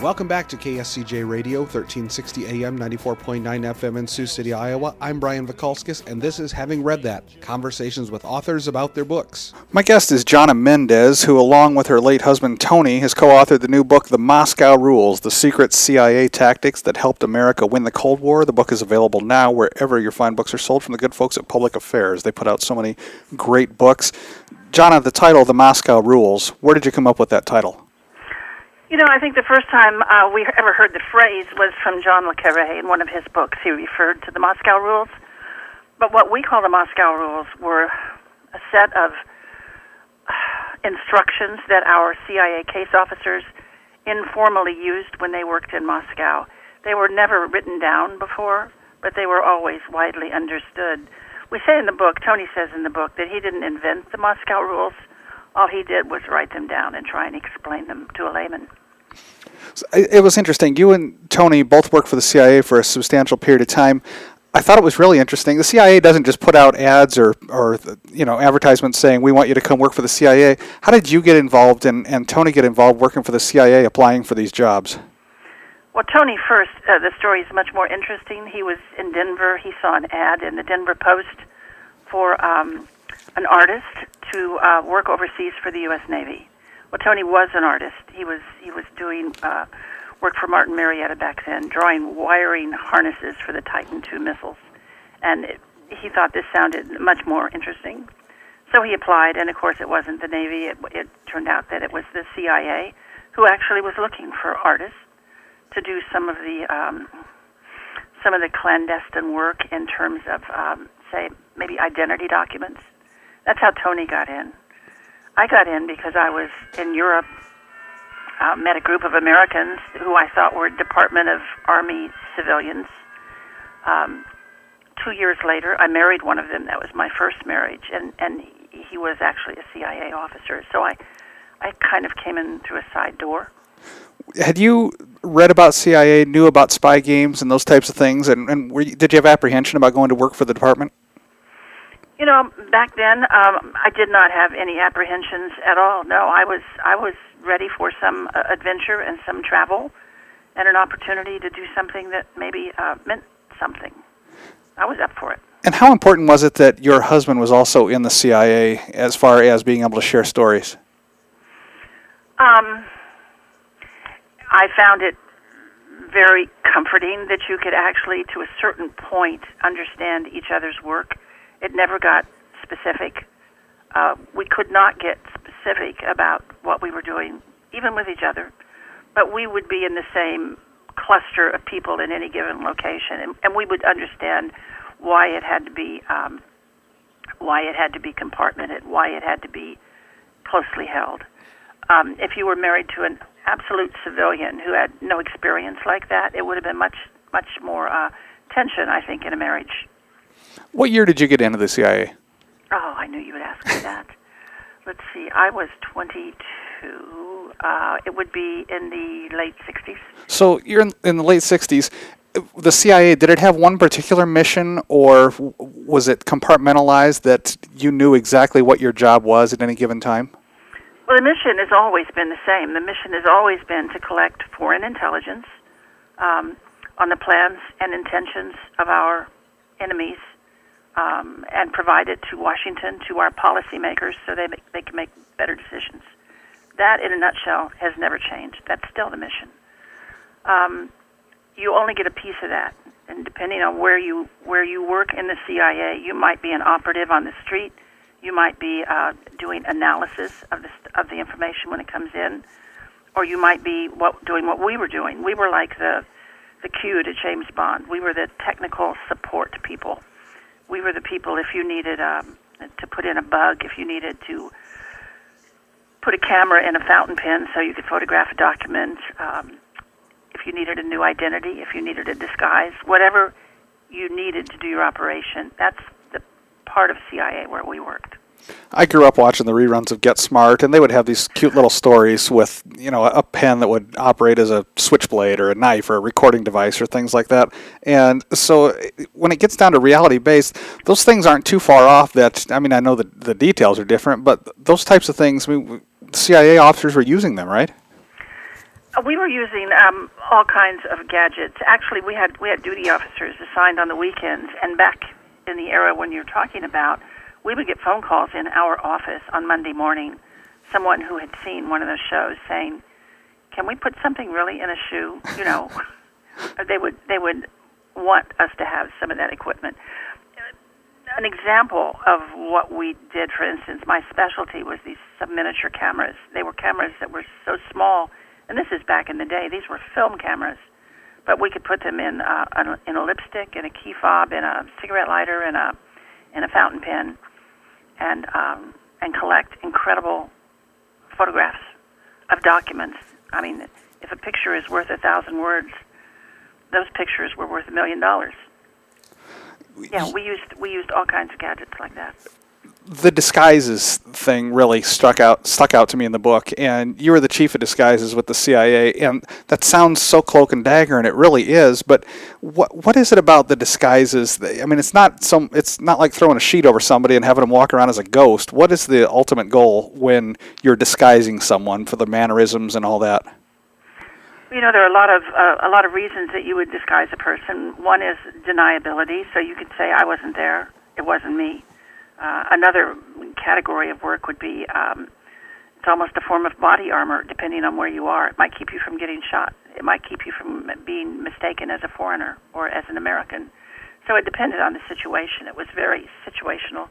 Welcome back to KSCJ Radio, 1360 AM, 94.9 FM in Sioux City, Iowa. I'm Brian Vikalskis, and this is Having Read That, conversations with authors about their books. My guest is Jonna Mendez, who, along with her late husband Tony, has co-authored the new book, The Moscow Rules, The Secret CIA Tactics That Helped America Win the Cold War. The book is available now wherever your fine books are sold from the good folks at Public Affairs. They put out so many great books. Jonna, the title, The Moscow Rules, where did you come up with that title? You know, I think the first time we ever heard the phrase was from John le Carré in one of his books. He referred to the Moscow Rules. But what we call the Moscow Rules were a set of instructions that our CIA case officers informally used when they worked in Moscow. They were never written down before, but they were always widely understood. We say in the book, Tony says in the book, that he didn't invent the Moscow Rules. All he did was write them down and try and explain them to a layman. It was interesting. You and Tony both worked for the CIA for a substantial period of time. I thought it was really interesting. The CIA doesn't just put out ads or advertisements saying, we want you to come work for the CIA. How did you get involved and Tony get involved working for the CIA, applying for these jobs? Well, Tony first, the story is much more interesting. He was in Denver. He saw an ad in the Denver Post for an artist to work overseas for the U.S. Navy. Well, Tony was an artist. He was doing work for Martin Marietta back then, drawing wiring harnesses for the Titan II missiles. And he thought this sounded much more interesting. So he applied, and of course it wasn't the Navy. It turned out that it was the CIA who actually was looking for artists to do some of the clandestine work in terms of, say, maybe identity documents. That's how Tony got in. I got in because I was in Europe, met a group of Americans who I thought were Department of Army civilians. 2 years later, I married one of them. That was my first marriage, and he was actually a CIA officer. So I kind of came in through a side door. Had you read about CIA, knew about spy games and those types of things, and did you have apprehension about going to work for the department? You know, back then, I did not have any apprehensions at all. No, I was ready for some adventure and some travel and an opportunity to do something that maybe meant something. I was up for it. And how important was it that your husband was also in the CIA as far as being able to share stories? I found it very comforting that you could actually, to a certain point, understand each other's work. It never got specific. We could not get specific about what we were doing, even with each other. But we would be in the same cluster of people in any given location, and we would understand why it had to be compartmented, why it had to be closely held. If you were married to an absolute civilian who had no experience like that, it would have been much more tension, I think, in a marriage. What year did you get into the CIA? Oh, I knew you would ask me that. Let's see, I was 22. It would be in the late 60s. So you're in the late 60s. The CIA, did it have one particular mission, or was it compartmentalized that you knew exactly what your job was at any given time? Well, the mission has always been the same. The mission has always been to collect foreign intelligence on the plans and intentions of our enemies and provide it to Washington, to our policymakers, so they can make better decisions. That, in a nutshell, has never changed. That's still the mission. You only get a piece of that, and depending on where you work in the CIA, you might be an operative on the street. You might be doing analysis of the information when it comes in, or you might be doing what we were doing. We were like the Q to James Bond. We were the technical support people. We were the people, if you needed to put in a bug, if you needed to put a camera in a fountain pen so you could photograph a document, if you needed a new identity, if you needed a disguise, whatever you needed to do your operation, that's the part of CIA where we worked. I grew up watching the reruns of Get Smart, and they would have these cute little stories with, a pen that would operate as a switchblade or a knife or a recording device or things like that. And so when it gets down to reality-based, those things aren't too far off I know that the details are different, but those types of things, CIA officers were using them, right? We were using all kinds of gadgets. Actually, we had duty officers assigned on the weekends, and back in the era when you're talking about, we would get phone calls in our office on Monday morning, someone who had seen one of those shows saying, "Can we put something really in a shoe?" You know, they would want us to have some of that equipment. An example of what we did, for instance, my specialty was these sub-miniature cameras. They were cameras that were so small, and this is back in the day. These were film cameras, but we could put them in a lipstick, in a key fob, in a cigarette lighter, in a fountain pen, and collect incredible photographs of documents. I mean, if a picture is worth 1,000 words, those pictures were worth $1 million. Yeah, we used all kinds of gadgets like that. The disguises thing really stuck out to me in the book, and you were the chief of disguises with the CIA, and that sounds so cloak and dagger, and it really is. But what is it about the disguises? I mean, it's not like throwing a sheet over somebody and having them walk around as a ghost. What is the ultimate goal when you're disguising someone for the mannerisms and all that? You know, there are a lot of reasons that you would disguise a person. One is deniability, so you could say, "I wasn't there, it wasn't me." Another category of work would be it's almost a form of body armor, depending on where you are. It might keep you from getting shot. It might keep you from being mistaken as a foreigner or as an American. So it depended on the situation. It was very situational.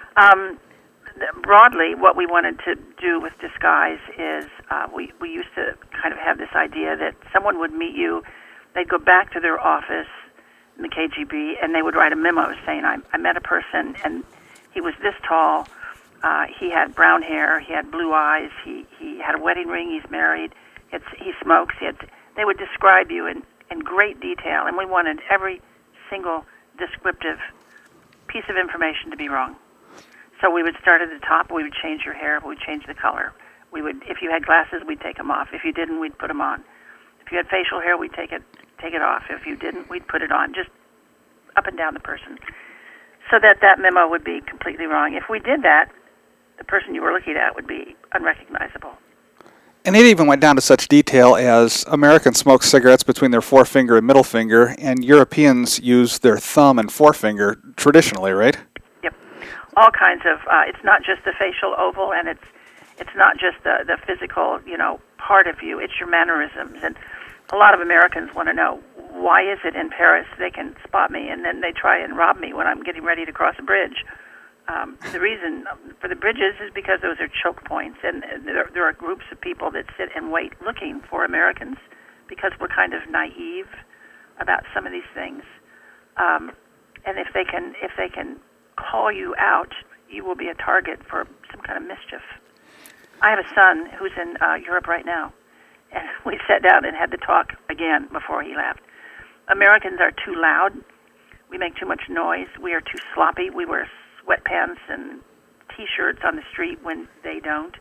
Broadly, what we wanted to do with disguise is we used to kind of have this idea that someone would meet you, they'd go back to their office in the KGB, and they would write a memo saying, I met a person, and he was this tall, he had brown hair, he had blue eyes, he had a wedding ring, he's married, he smokes. They would describe you in great detail, and we wanted every single descriptive piece of information to be wrong. So we would start at the top. We would change your hair. We would change the color. If you had glasses, we'd take them off. If you didn't, we'd put them on. If you had facial hair, we'd take it off. If you didn't, we'd put it on, just up and down the person, so that memo would be completely wrong. If we did that, the person you were looking at would be unrecognizable. And it even went down to such detail as Americans smoke cigarettes between their forefinger and middle finger, and Europeans use their thumb and forefinger traditionally, right? All kinds of, it's not just the facial oval, and it's not just the physical, part of you. It's your mannerisms. And a lot of Americans want to know, why is it in Paris they can spot me and then they try and rob me when I'm getting ready to cross a bridge? The reason for the bridges is because those are choke points, and there are groups of people that sit and wait looking for Americans because we're kind of naive about some of these things. And if they can call you out, you will be a target for some kind of mischief. I have a son who's in Europe right now, and we sat down and had the talk again before he left. Americans are too loud. We make too much noise. We are too sloppy. We wear sweatpants and T-shirts on the street when they don't.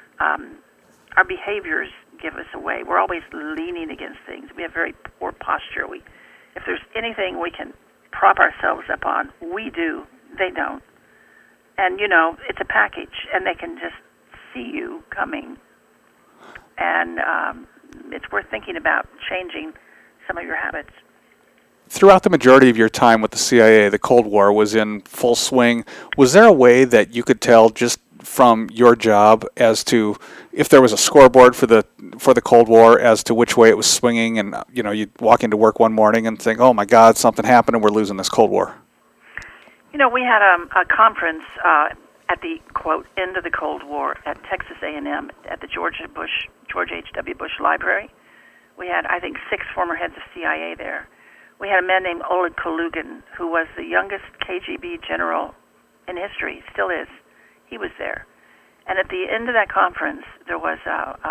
Our behaviors give us away. We're always leaning against things. We have very poor posture. If there's anything we can prop ourselves up on, we do. They don't. And, it's a package, and they can just see you coming. And it's worth thinking about changing some of your habits. Throughout the majority of your time with the CIA, the Cold War was in full swing. Was there a way that you could tell just from your job as to if there was a scoreboard for the Cold War as to which way it was swinging, and you'd walk into work one morning and think, "Oh my God, something happened and we're losing this Cold War"? We had a conference at the, quote, end of the Cold War at Texas A&M at the George H.W. Bush Library. We had, I think, 6 former heads of CIA there. We had a man named Oleg Kalugin, who was the youngest KGB general in history, still is. He was there. And at the end of that conference, there was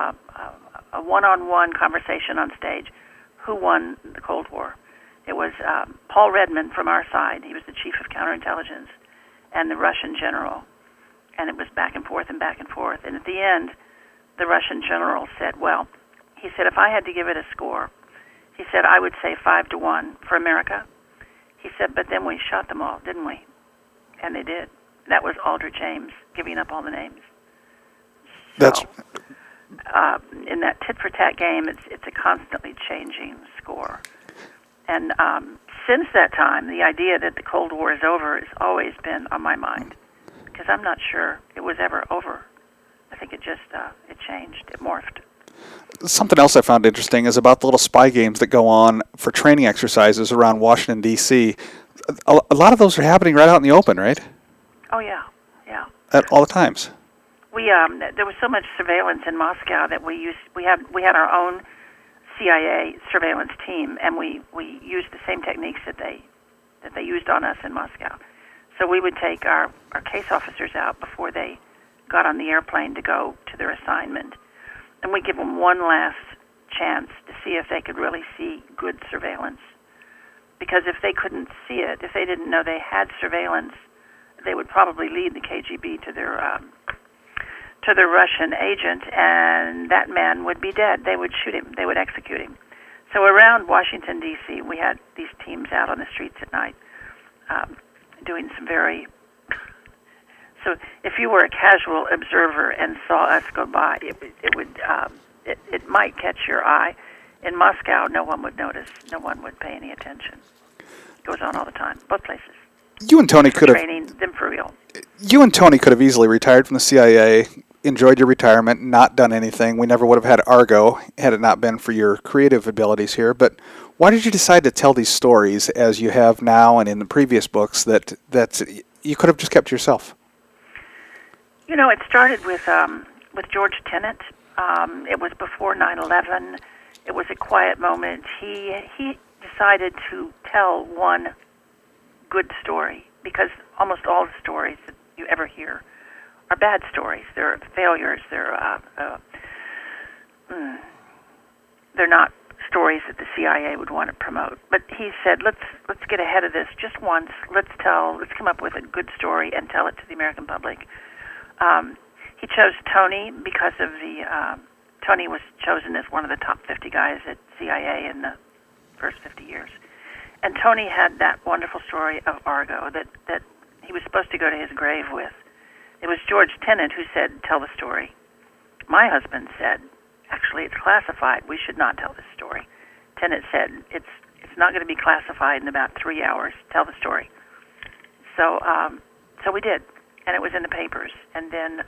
a one-on-one conversation on stage. Who won the Cold War? It was Paul Redman from our side. He was the chief of counterintelligence, and the Russian general. And it was back and forth and back and forth. And at the end, the Russian general said, he said, if I had to give it a score, he said, I would say 5-1 for America. He said, but then we shot them all, didn't we? And they did. That was Aldrich Ames giving up all the names. So, in that tit-for-tat game, it's a constantly changing score. And since that time, the idea that the Cold War is over has always been on my mind, because I'm not sure it was ever over. I think it just it changed, it morphed. Something else I found interesting is about the little spy games that go on for training exercises around Washington, D.C. A lot of those are happening right out in the open, right? Oh, yeah, yeah. At all the times. There was so much surveillance in Moscow that we had our own CIA surveillance team, and we used the same techniques that they used on us in Moscow. So we would take our case officers out before they got on the airplane to go to their assignment, and we give them one last chance to see if they could really see good surveillance. Because if they couldn't see it, if they didn't know they had surveillance, they would probably lead the KGB to their Russian agent, and that man would be dead. They would shoot him. They would execute him. So around Washington, D.C., we had these teams out on the streets at night doing some very... So if you were a casual observer and saw us go by, it might catch your eye. In Moscow, no one would notice. No one would pay any attention. It goes on all the time, both places. You and Tony could have... Training them for real. You and Tony could have easily retired from the CIA, enjoyed your retirement, not done anything. We never would have had Argo had it not been for your creative abilities here. But why did you decide to tell these stories as you have now and in the previous books that you could have just kept to yourself? You know, it started with George Tenet. It was before 9/11. It was a quiet moment. He decided to tell one good story, because almost all the stories that you ever hear are bad stories. They're failures. They're not stories that the CIA would want to promote. But he said, let's get ahead of this just once. Let's come up with a good story and tell it to the American public. He chose Tony because of Tony was chosen as one of the top 50 guys at CIA in the first 50 years. And Tony had that wonderful story of Argo that he was supposed to go to his grave with. It was George Tenet who said, tell the story. My husband said, actually, it's classified. We should not tell this story. Tenet said, it's not going to be classified in about 3 hours. Tell the story. So we did, and it was in the papers. And then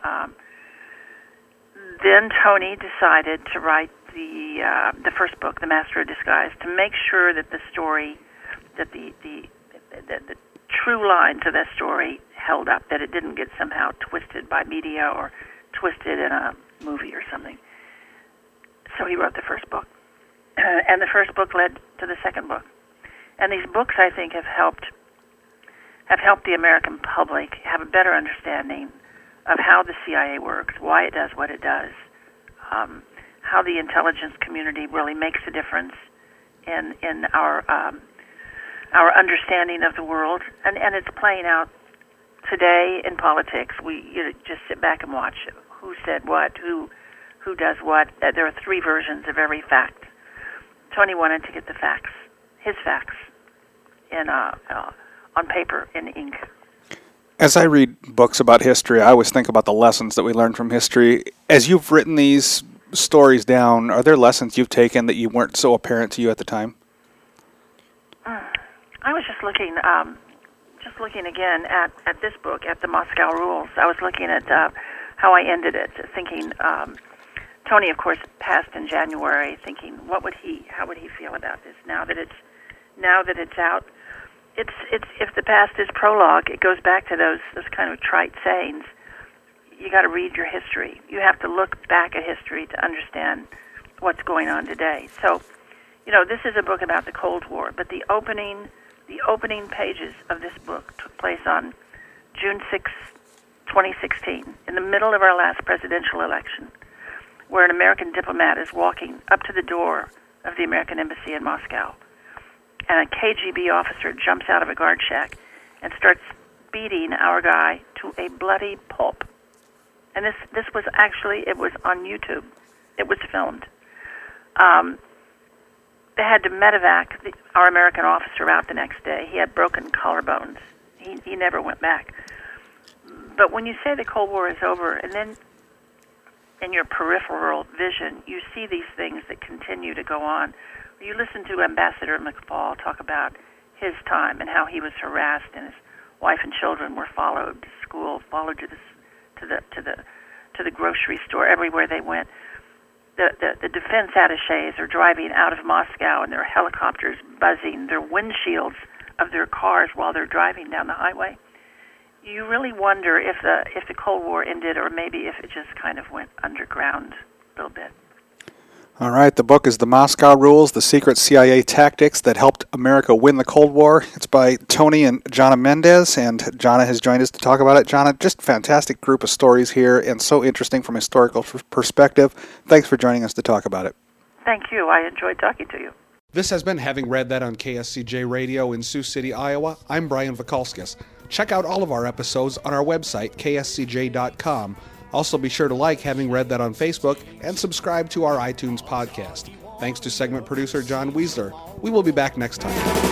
Tony decided to write the first book, The Master of Disguise, to make sure that the story, that the true lines of that story held up, that it didn't get somehow twisted by media or twisted in a movie or something. So he wrote the first book, and the first book led to the second book. And these books, I think, have helped the American public have a better understanding of how the CIA works, why it does what it does, how the intelligence community really makes a difference in our understanding of the world, and it's playing out today in politics. We just sit back and watch who said what, who does what. There are 3 versions of every fact. Tony wanted to get the facts, his facts, on paper, in ink. As I read books about history, I always think about the lessons that we learn from history. As you've written these stories down, are there lessons you've taken that you weren't so apparent to you at the time? I was just looking again at this book, at the Moscow Rules. I was looking at how I ended it, thinking Tony, of course, passed in January, thinking how would he feel about this now that it's out. It's if the past is prologue, it goes back to those kind of trite sayings. You got to read your history. You have to look back at history to understand what's going on today. So, this is a book about the Cold War, but the opening pages of this book took place on June 6, 2016, in the middle of our last presidential election, where an American diplomat is walking up to the door of the American embassy in Moscow, and a KGB officer jumps out of a guard shack and starts beating our guy to a bloody pulp. And this was actually, it was on YouTube. It was filmed. They had to medevac our American officer out the next day. He had broken collarbones. He never went back. But when you say the Cold War is over, and then in your peripheral vision, you see these things that continue to go on. You listen to Ambassador McFaul talk about his time and how he was harassed, and his wife and children were followed to school, followed to the grocery store, everywhere they went. The defense attachés are driving out of Moscow, and there are helicopters buzzing their windshields of their cars while they're driving down the highway. You really wonder if the Cold War ended, or maybe if it just kind of went underground a little bit. All right, the book is The Moscow Rules, The Secret CIA Tactics That Helped America Win the Cold War. It's by Tony and Jana Mendez, and Jana has joined us to talk about it. Jana, just fantastic group of stories here, and so interesting from a historical perspective. Thanks for joining us to talk about it. Thank you. I enjoyed talking to you. This has been Having Read That on KSCJ Radio in Sioux City, Iowa. I'm Brian Vakalskis. Check out all of our episodes on our website, kscj.com. Also, be sure to like Having Read That on Facebook and subscribe to our iTunes podcast. Thanks to segment producer John Weisler. We will be back next time.